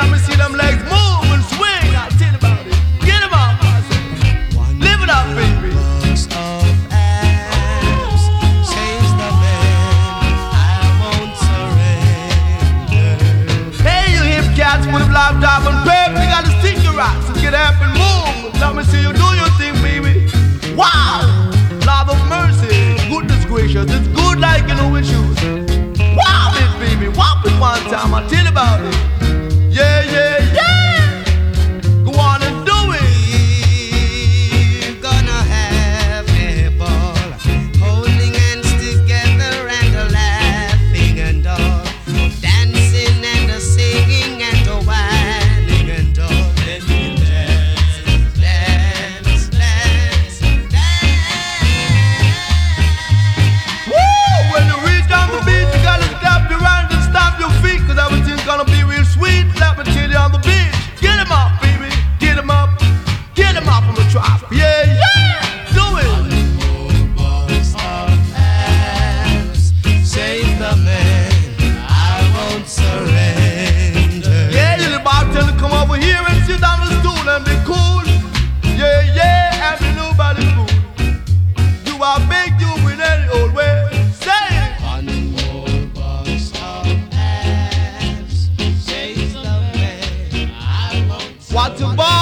let me see them legs move and swing. I tell you about it. Get them up, I say. Live it up, baby. Hey, you hip cats with a laptop and paper, you gotta stick your rocks and get up and move. Let me see you do your thing, baby. Wow, Lord of mercy, goodness gracious, it's good like you know with shoes. Wow, it, baby, whop it one time, I'll tell you about it. Yeah, yeah, yeah. Go on and do it. We're gonna have people holding hands together and a laughing and all, dancing and a singing and a whining and all. Let me dance, dance, dance, dance. Woo! When you reach down the beach, you gotta stop your hands and stomp your feet, cause everything's gonna be real sweet. Let me tell you on the beach. Get 'em up, baby. Get 'em up. Get 'em up on the trough. Yeah, yeah. Do it. Save the man, I won't surrender. Yeah, you the bartender come over here and sit on the stool and be cool. Yeah, yeah, and be nobody's fool. Do I beg you in any old way? Say it. One more box of ass, save the man, I won't surrender. What's your bar?